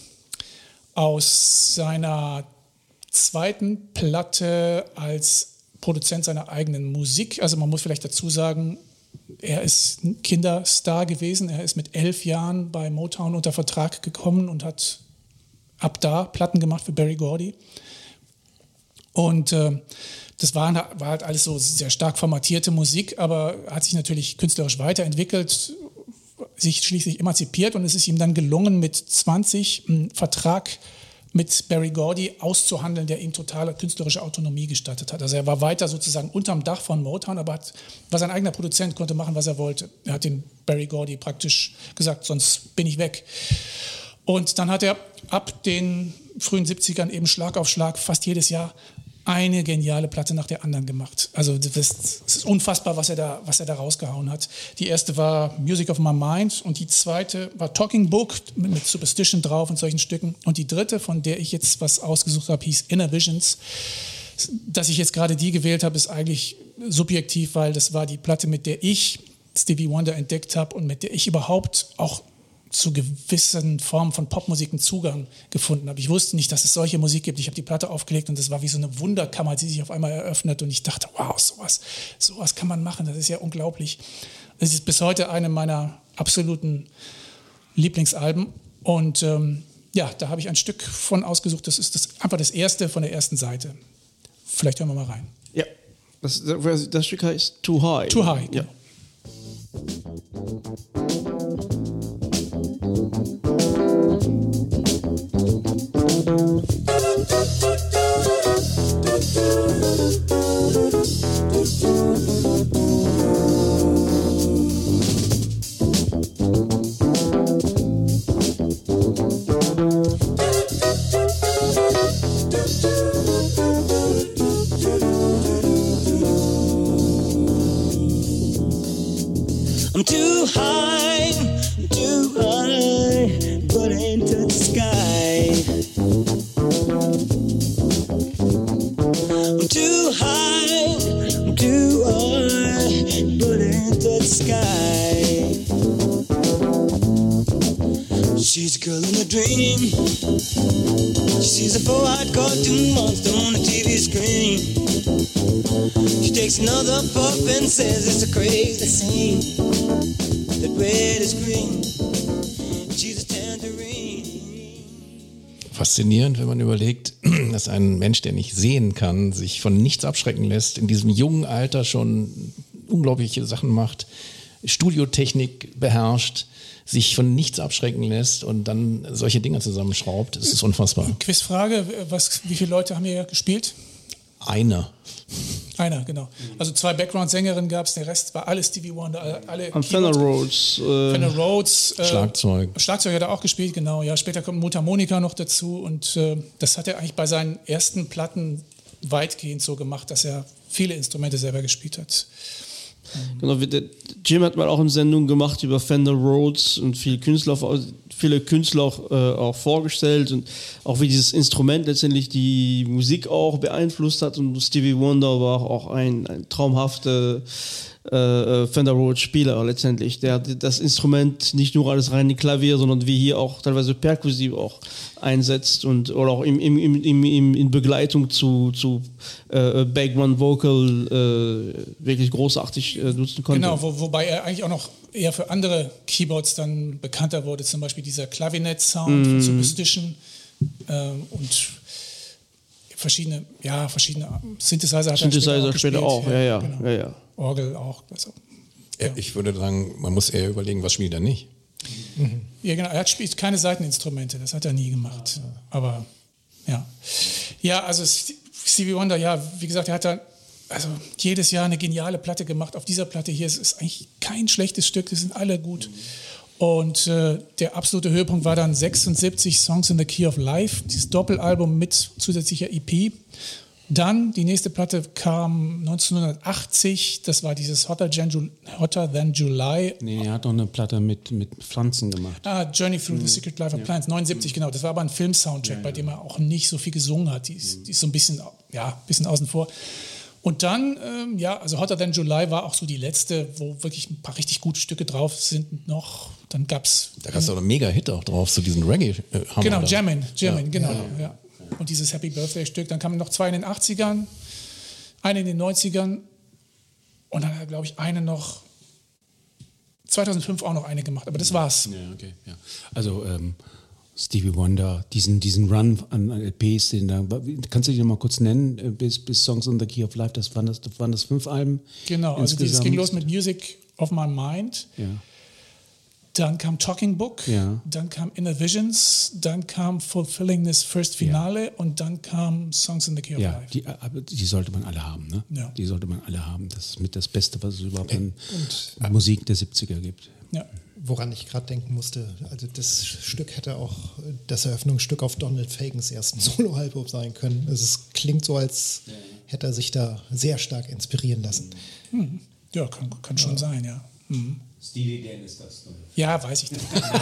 aus seiner zweiten Platte als Produzent seiner eigenen Musik. Also man muss vielleicht dazu sagen, er ist ein Kinderstar gewesen. Er ist mit elf Jahren bei Motown unter Vertrag gekommen und hat ab da Platten gemacht für Berry Gordy. Und äh, das war, war halt alles so sehr stark formatierte Musik, aber hat sich natürlich künstlerisch weiterentwickelt, sich schließlich emanzipiert und es ist ihm dann gelungen, mit zwanzig einen Vertrag mit Berry Gordy auszuhandeln, der ihm totale künstlerische Autonomie gestattet hat. Also er war weiter sozusagen unterm Dach von Motown, aber hat, war sein eigener Produzent, konnte machen, was er wollte. Er hat den Berry Gordy praktisch gesagt, sonst bin ich weg. Und dann hat er ab den frühen siebzigern eben Schlag auf Schlag fast jedes Jahr eine geniale Platte nach der anderen gemacht. Also das, das ist unfassbar, was er da, was er da rausgehauen hat. Die erste war Music of My Mind und die zweite war Talking Book mit, mit Superstition drauf und solchen Stücken. Und die dritte, von der ich jetzt was ausgesucht habe, hieß Inner Visions. Dass ich jetzt gerade die gewählt habe, ist eigentlich subjektiv, weil das war die Platte, mit der ich Stevie Wonder entdeckt habe und mit der ich überhaupt auch zu gewissen Formen von Popmusik einen Zugang gefunden habe. Ich wusste nicht, dass es solche Musik gibt. Ich habe die Platte aufgelegt und das war wie so eine Wunderkammer, die sich auf einmal eröffnet und ich dachte, wow, sowas, sowas kann man machen, das ist ja unglaublich. Das ist bis heute eine meiner absoluten Lieblingsalben und ähm, ja, da habe ich ein Stück von ausgesucht, das ist das, einfach das erste von der ersten Seite. Vielleicht hören wir mal rein. Ja, das, das, das Stück heißt Too High. Too High, ja. I'm too high, too high, but I ain't touch the sky. I'm too high, I'm too high, but I ain't touch the sky. She's a girl in a dream. She sees a four-eyed cartoon monster on the T V screen. She takes another puff and says it's a crazy scene. That red is green. She's a tangerine. Faszinierend, wenn man überlegt, dass ein Mensch, der nicht sehen kann, sich von nichts abschrecken lässt, in diesem jungen Alter schon unglaubliche Sachen macht, Studiotechnik beherrscht, sich von nichts abschrecken lässt und dann solche Dinge zusammenschraubt. Das ist unfassbar. Quizfrage, was, wie viele Leute haben hier gespielt? Einer. Einer, genau. Also zwei Background-Sängerinnen gab es, der Rest war alles Stevie Wonder, alle Und Fender Rhodes. Äh, Fender Rhodes. Äh, Schlagzeug. Schlagzeug hat er auch gespielt, genau. Ja, später kommt Mundharmonika noch dazu und äh, das hat er eigentlich bei seinen ersten Platten weitgehend so gemacht, dass er viele Instrumente selber gespielt hat. Genau, der Jim hat mal auch eine Sendung gemacht über Fender Rhodes und viele Künstler, viele Künstler auch, äh, auch vorgestellt und auch wie dieses Instrument letztendlich die Musik auch beeinflusst hat und Stevie Wonder war auch ein, ein traumhafter äh, Fender Rhodes Spieler letztendlich. Der hat das Instrument nicht nur als reine Klavier, sondern wie hier auch teilweise perkussiv auch einsetzt und oder auch im, im, im, im, in Begleitung zu, zu äh, Background Vocal äh, wirklich großartig äh, nutzen konnte. Genau, wo, wobei er eigentlich auch noch eher für andere Keyboards dann bekannter wurde, zum Beispiel dieser Klavinett-Sound mm. von Superstition äh, und verschiedene, ja, verschiedene Synthesizer hat Synthesizer er später auch, auch ja, ja, genau. ja, ja. Orgel auch. Also, ja. Ich würde sagen, man muss eher überlegen, was spielt er nicht. Mhm. Ja, genau. Er hat spielt keine Seiteninstrumente, das hat er nie gemacht. Ja, ja. Aber ja. Ja, also Stevie Wonder, ja, wie gesagt, er hat da also jedes Jahr eine geniale Platte gemacht. Auf dieser Platte hier ist, ist eigentlich kein schlechtes Stück, die sind alle gut. Und äh, der absolute Höhepunkt war dann sechsundsiebzig Songs in the Key of Life, dieses Doppelalbum mit zusätzlicher E P. Dann die nächste Platte kam neunzehnhundertachtzig, das war dieses Hotter Than, Ju- Hotter Than July. Nee, er hat noch eine Platte mit, mit Pflanzen gemacht. Ah, Journey Through mhm. the Secret Life of ja. Plants, neunundsiebzig, genau. Das war aber ein Film-Soundtrack, ja, ja. bei dem er auch nicht so viel gesungen hat. Die ist, mhm. die ist so ein bisschen, ja, ein bisschen außen vor. Und dann, ähm, ja, also Hotter Than July war auch so die letzte, wo wirklich ein paar richtig gute Stücke drauf sind noch. Dann gab's... Da gab es doch einen Mega-Hit auch drauf, so diesen Reggae-Hammer. Genau, Jammin', Jammin', ja. genau, Ja. ja. Und dieses Happy Birthday-Stück, dann kamen noch zwei in den achtzigern, eine in den neunzigern und dann hat, glaube ich, eine noch, zweitausendfünf auch noch eine gemacht, aber das war's. Ja, okay, ja. Also ähm, Stevie Wonder, diesen, diesen Run an L Ps, den da, kannst du dich noch mal kurz nennen, bis, bis Songs in the Key of Life, das waren das, das, waren das fünf Alben? Genau, also dieses ging los mit Music of My Mind. Ja. Dann kam Talking Book, ja. dann kam Inner Visions, dann kam Fulfilling This First Finale ja. und dann kam Songs in the Key of ja, Life. Die, aber die sollte man alle haben, ne? Ja. Die sollte man alle haben. Das ist mit das Beste, was es überhaupt an Musik der siebziger gibt. Ja. woran ich gerade denken musste. Also das Stück hätte auch das Eröffnungsstück auf Donald Fagans ersten Soloalbum sein können. Also es klingt so, als hätte er sich da sehr stark inspirieren lassen. Hm. Ja, kann, kann schon ja. sein, ja. Mhm. Steely Dan ist das. Ne? Ja, weiß ich nicht.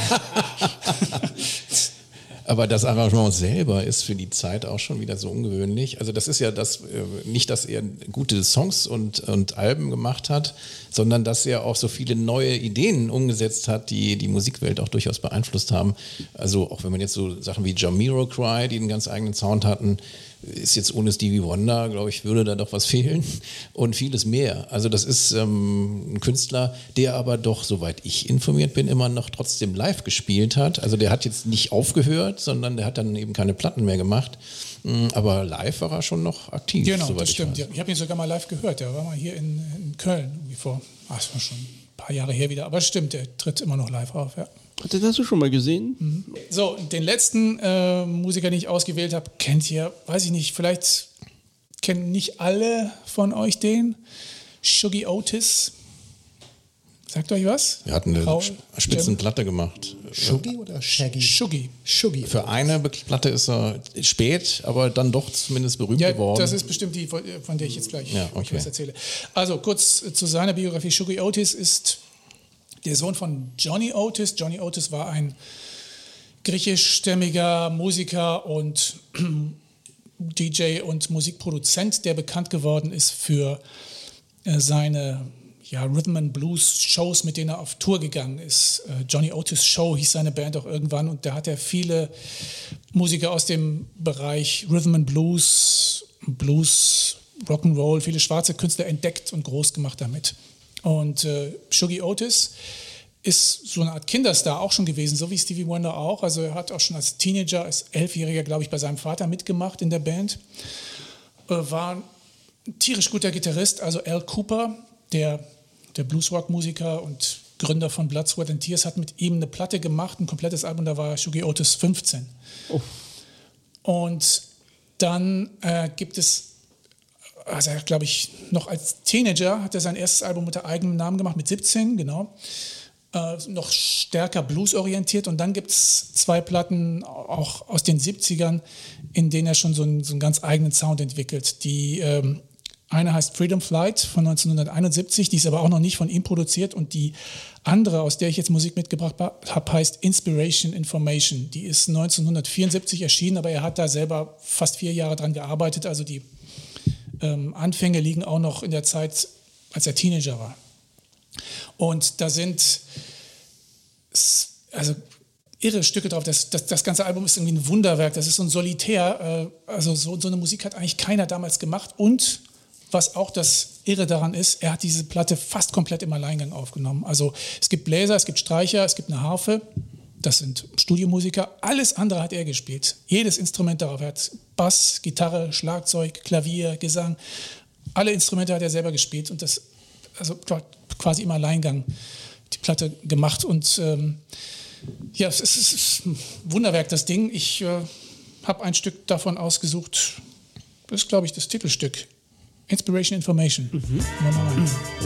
Aber das Arrangement selber ist für die Zeit auch schon wieder so ungewöhnlich. Also das ist ja das, nicht, dass er gute Songs und, und Alben gemacht hat, sondern dass er auch so viele neue Ideen umgesetzt hat, die die Musikwelt auch durchaus beeinflusst haben. Also auch wenn man jetzt so Sachen wie Jamiroquai, die einen ganz eigenen Sound hatten, ist jetzt ohne Stevie Wonder, glaube ich, würde da doch was fehlen und vieles mehr. Also das ist ähm, ein Künstler, der aber doch, soweit ich informiert bin, immer noch trotzdem live gespielt hat. Also der hat jetzt nicht aufgehört, sondern der hat dann eben keine Platten mehr gemacht. Aber live war er schon noch aktiv. Genau, das stimmt. Ich, ich habe ihn sogar mal live gehört. Der war mal hier in, in Köln irgendwie vor, ach, das war schon ein paar Jahre her wieder. Aber es stimmt, der tritt immer noch live auf, ja. Das hast du schon mal gesehen? Mhm. So, den letzten äh, Musiker, den ich ausgewählt habe, kennt ihr, weiß ich nicht, vielleicht kennen nicht alle von euch den. Shuggy Otis. Sagt euch was? Wir hatten eine Paul, Spitzenplatte gemacht. Shuggy oder Shaggy? Shuggy. Shuggy. Für eine Platte ist er spät, aber dann doch zumindest berühmt ja, geworden. Das ist bestimmt die, von der ich jetzt gleich ja, okay. was erzähle. Also kurz zu seiner Biografie. Shuggy Otis ist der Sohn von Johnny Otis. Johnny Otis war ein griechischstämmiger Musiker und D J und Musikproduzent, der bekannt geworden ist für seine ja, Rhythm and Blues Shows, mit denen er auf Tour gegangen ist. Johnny Otis Show hieß seine Band auch irgendwann und da hat er viele Musiker aus dem Bereich Rhythm and Blues, Blues, Rock'n'Roll, viele schwarze Künstler entdeckt und groß gemacht damit. Und äh, Shuggy Otis ist so eine Art Kinderstar auch schon gewesen, so wie Stevie Wonder auch. Also er hat auch schon als Teenager, als Elfjähriger, glaube ich, bei seinem Vater mitgemacht in der Band. Äh, war ein tierisch guter Gitarrist, also Al Cooper, der, der Bluesrock-Musiker und Gründer von Blood, Sweat and Tears, hat mit ihm eine Platte gemacht, ein komplettes Album, da war Shuggy Otis fünfzehn. Oh. Und dann äh, gibt es also er, glaube ich, noch als Teenager hat er sein erstes Album unter eigenem Namen gemacht, mit siebzehn, genau. Äh, noch stärker bluesorientiert. Und dann gibt es zwei Platten, auch aus den siebzigern, in denen er schon so einen, so einen ganz eigenen Sound entwickelt. Die ähm, eine heißt Freedom Flight von neunzehnhunderteinundsiebzig, die ist aber auch noch nicht von ihm produziert. Und die andere, aus der ich jetzt Musik mitgebracht habe, heißt Inspiration Information. Die ist neunzehnhundertvierundsiebzig erschienen, aber er hat da selber fast vier Jahre dran gearbeitet. Also die Ähm, Anfänge liegen auch noch in der Zeit, als er Teenager war. Und da sind also irre Stücke drauf. Das, das, das ganze Album ist irgendwie ein Wunderwerk. Das ist so ein Solitär. Äh, also so, so eine Musik hat eigentlich keiner damals gemacht. Und was auch das Irre daran ist, er hat diese Platte fast komplett im Alleingang aufgenommen. Also es gibt Bläser, es gibt Streicher, es gibt eine Harfe. Das sind Studiomusiker. Alles andere hat er gespielt. Jedes Instrument darauf. Er hat Bass, Gitarre, Schlagzeug, Klavier, Gesang. Alle Instrumente hat er selber gespielt und das also quasi im Alleingang die Platte gemacht. Und ähm, ja, es ist, es ist ein Wunderwerk, das Ding. Ich äh, habe ein Stück davon ausgesucht. Das ist, glaube ich, das Titelstück. Inspiration Information. Mhm. Mhm. Ja.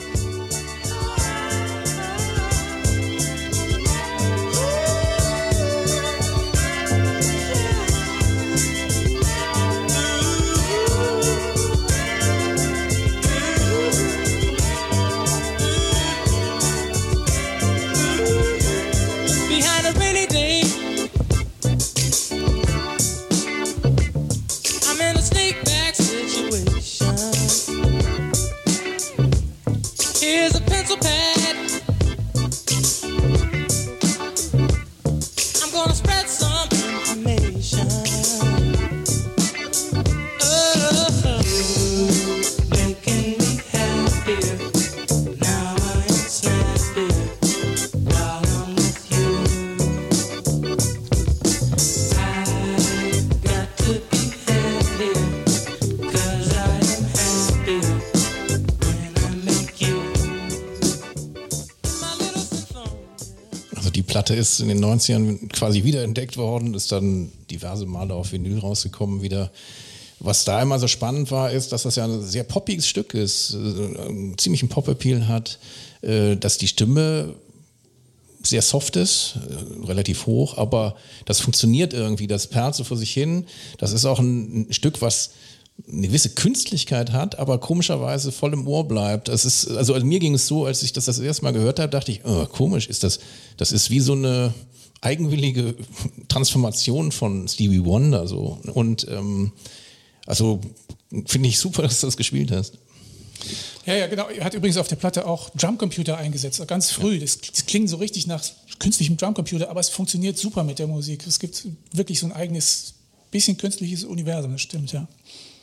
Ist in den neunzigern quasi wiederentdeckt worden, ist dann diverse Male auf Vinyl rausgekommen wieder. Was da immer so spannend war, ist, dass das ja ein sehr poppiges Stück ist, einen ziemlichen Pop-Appeal hat, dass die Stimme sehr softes, äh, relativ hoch, aber das funktioniert irgendwie, das perlt so vor sich hin. Das ist auch ein, ein Stück, was eine gewisse Künstlichkeit hat, aber komischerweise voll im Ohr bleibt. Das ist, also mir ging es so, als ich das das erste Mal gehört habe, dachte ich, oh, komisch, ist das, das ist wie so eine eigenwillige Transformation von Stevie Wonder, so. Und ähm, also finde ich super, dass du das gespielt hast. Ja, ja, genau. Er hat übrigens auf der Platte auch Drumcomputer eingesetzt, ganz früh. Das, das klingt so richtig nach künstlichem Drumcomputer, aber es funktioniert super mit der Musik. Es gibt wirklich so ein eigenes, bisschen künstliches Universum, das stimmt, ja.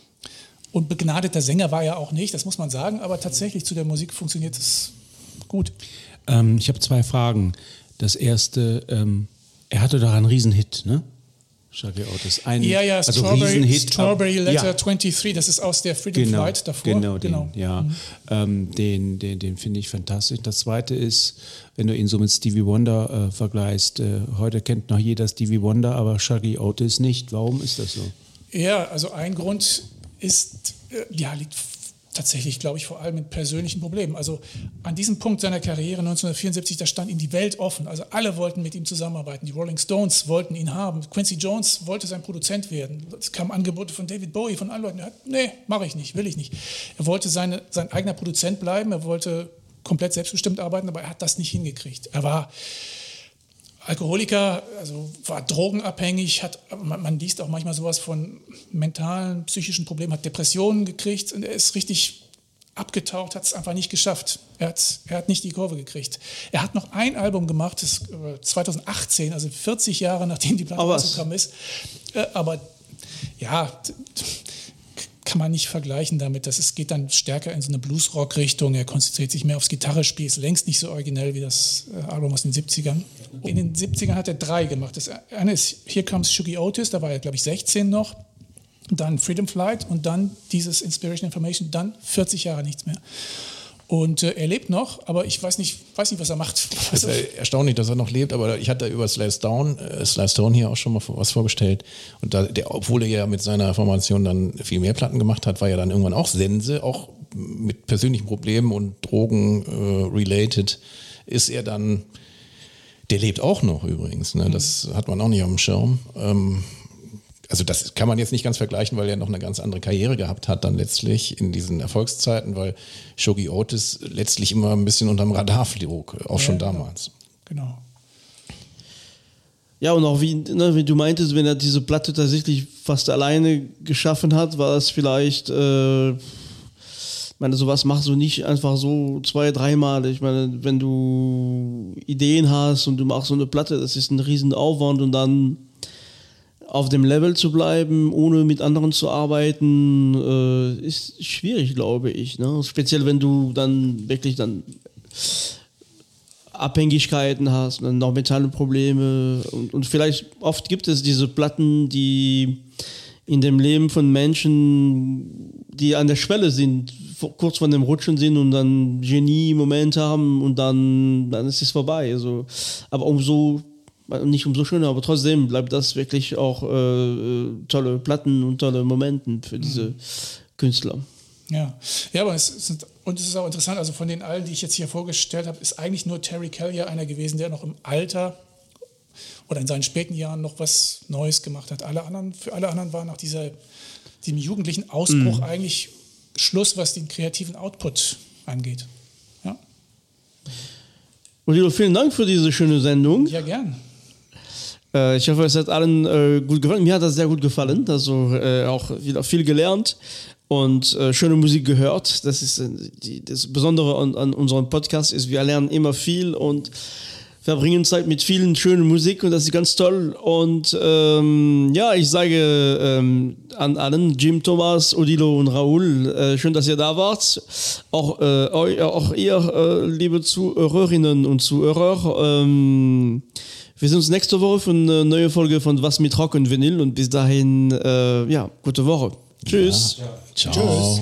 Und begnadeter Sänger war er auch nicht, das muss man sagen, aber tatsächlich zu der Musik funktioniert es gut. Ähm, ich habe zwei Fragen. Das erste, ähm, er hatte doch einen Riesenhit, ne? Shaggy Otis. Ein, ja, ja, also Strawberry, Riesenhit, Strawberry Letter ja. dreiundzwanzig, das ist aus der Freedom Genau, Flight davor. genau, den, genau. ja. Mhm. Ähm, den den, den finde ich fantastisch. Das zweite ist, wenn du ihn so mit Stevie Wonder äh, vergleichst, äh, heute kennt noch jeder Stevie Wonder, aber Shaggy Otis nicht. Warum ist das so? Ja, also ein Grund ist, äh, ja, liegt tatsächlich, glaube ich, vor allem mit persönlichen Problemen. Also an diesem Punkt seiner Karriere neunzehnhundertvierundsiebzig, da stand ihm die Welt offen. Also alle wollten mit ihm zusammenarbeiten. Die Rolling Stones wollten ihn haben. Quincy Jones wollte sein Produzent werden. Es kamen Angebote von David Bowie, von allen Leuten. Er hat, nee, mache ich nicht, will ich nicht. Er wollte seine, sein eigener Produzent bleiben. Er wollte komplett selbstbestimmt arbeiten, aber er hat das nicht hingekriegt. Er war Alkoholiker, also war drogenabhängig, hat, man, man liest auch manchmal sowas von mentalen, psychischen Problemen, hat Depressionen gekriegt und er ist richtig abgetaucht, hat es einfach nicht geschafft. Er hat, er hat nicht die Kurve gekriegt. Er hat noch ein Album gemacht, das äh, zweitausendachtzehn, also vierzig Jahre nachdem die Platte rausgekommen ist. Äh, aber ja, t- t- kann man nicht vergleichen damit. Das ist, geht dann stärker in so eine Bluesrock-Richtung. Er konzentriert sich mehr aufs Gitarrespiel, ist längst nicht so originell wie das äh, Album aus den siebzigern. In den siebzigern hat er drei gemacht. Das eine ist Here Comes Shuggy Otis, da war er, glaube ich, sechzehn noch. Dann Freedom Flight und dann dieses Inspiration Information, dann vierzig Jahre nichts mehr. Und äh, er lebt noch, aber ich weiß nicht, weiß nicht, was er macht. Es ist äh, erstaunlich, dass er noch lebt, aber ich hatte über Sly Stone, äh, Sly Stone hier auch schon mal was vorgestellt. Und da, der, obwohl er ja mit seiner Formation dann viel mehr Platten gemacht hat, war er dann irgendwann auch Sense, auch mit persönlichen Problemen und Drogen äh, related, ist er dann, der lebt auch noch übrigens, ne? Das hat man auch nicht auf dem Schirm. Ähm, Also das kann man jetzt nicht ganz vergleichen, weil er noch eine ganz andere Karriere gehabt hat dann letztlich in diesen Erfolgszeiten, weil Shuggy Otis letztlich immer ein bisschen unterm Radar flog, auch ja, schon damals. Genau. Ja, und auch wie, ne, wie du meintest, wenn er diese Platte tatsächlich fast alleine geschaffen hat, war das vielleicht, äh, ich meine, sowas machst du nicht einfach so zwei, dreimal. Ich meine, wenn du Ideen hast und du machst so eine Platte, das ist ein riesen Aufwand und dann auf dem Level zu bleiben, ohne mit anderen zu arbeiten, äh, ist schwierig, glaube ich. Ne? Speziell, wenn du dann wirklich dann Abhängigkeiten hast, dann noch mentale Probleme und, und vielleicht oft gibt es diese Platten, die in dem Leben von Menschen, die an der Schwelle sind, kurz vor dem Rutschen sind und dann Genie-Momente haben und dann, dann ist es vorbei. Also, aber umso nicht umso schöner, aber trotzdem bleibt das wirklich auch äh, tolle Platten und tolle Momente für diese mhm. Künstler. Ja, ja, aber es ist, und es ist auch interessant, also von den allen, die ich jetzt hier vorgestellt habe, ist eigentlich nur Terry Callier einer gewesen, der noch im Alter oder in seinen späten Jahren noch was Neues gemacht hat. Alle anderen, für alle anderen war nach dieser, diesem jugendlichen Ausbruch mhm. eigentlich Schluss, was den kreativen Output angeht. Ja. Und vielen Dank für diese schöne Sendung. Ja, gern. Ich hoffe, es hat allen äh, gut gefallen. Mir hat das sehr gut gefallen. Also äh, auch wieder viel gelernt und äh, schöne Musik gehört. Das ist äh, die, das Besondere an, an unserem Podcast ist, wir lernen immer viel und verbringen Zeit mit vielen schönen Musik und das ist ganz toll. Und ähm, ja, ich sage ähm, an allen, Jim, Thomas, Odilo und Raoul, äh, schön, dass ihr da wart. Auch, äh, auch ihr, äh, liebe Zuhörerinnen und Zuhörer. Ähm, Wir sehen uns nächste Woche für eine neue Folge von Was mit Rock und Vinyl und bis dahin, äh, ja, gute Woche. Tschüss. Ja. Ciao. Tschüss.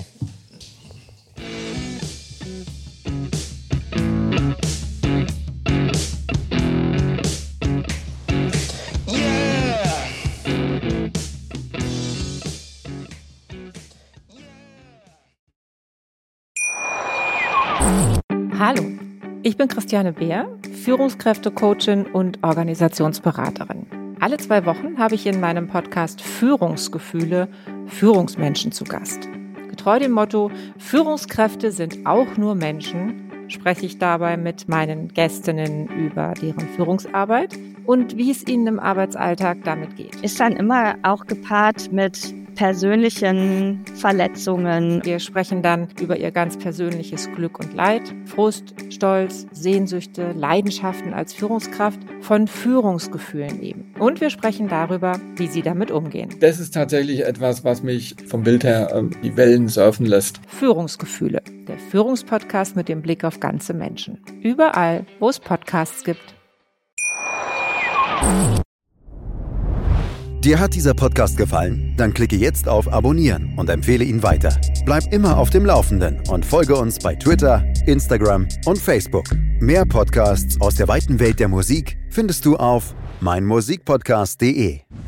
Hallo. Ich bin Christiane Beer, Führungskräftecoachin und Organisationsberaterin. Alle zwei Wochen habe ich in meinem Podcast Führungsgefühle Führungsmenschen zu Gast. Getreu dem Motto, Führungskräfte sind auch nur Menschen, spreche ich dabei mit meinen Gästinnen über deren Führungsarbeit und wie es ihnen im Arbeitsalltag damit geht. Ist dann immer auch gepaart mit persönlichen Verletzungen. Wir sprechen dann über ihr ganz persönliches Glück und Leid, Frust, Stolz, Sehnsüchte, Leidenschaften als Führungskraft, von Führungsgefühlen eben. Und wir sprechen darüber, wie sie damit umgehen. Das ist tatsächlich etwas, was mich vom Bild her äh, die Wellen surfen lässt. Führungsgefühle, der Führungspodcast mit dem Blick auf ganze Menschen. Überall, wo es Podcasts gibt. Dir hat dieser Podcast gefallen? Dann klicke jetzt auf Abonnieren und empfehle ihn weiter. Bleib immer auf dem Laufenden und folge uns bei Twitter, Instagram und Facebook. Mehr Podcasts aus der weiten Welt der Musik findest du auf mein musikpodcast punkt de.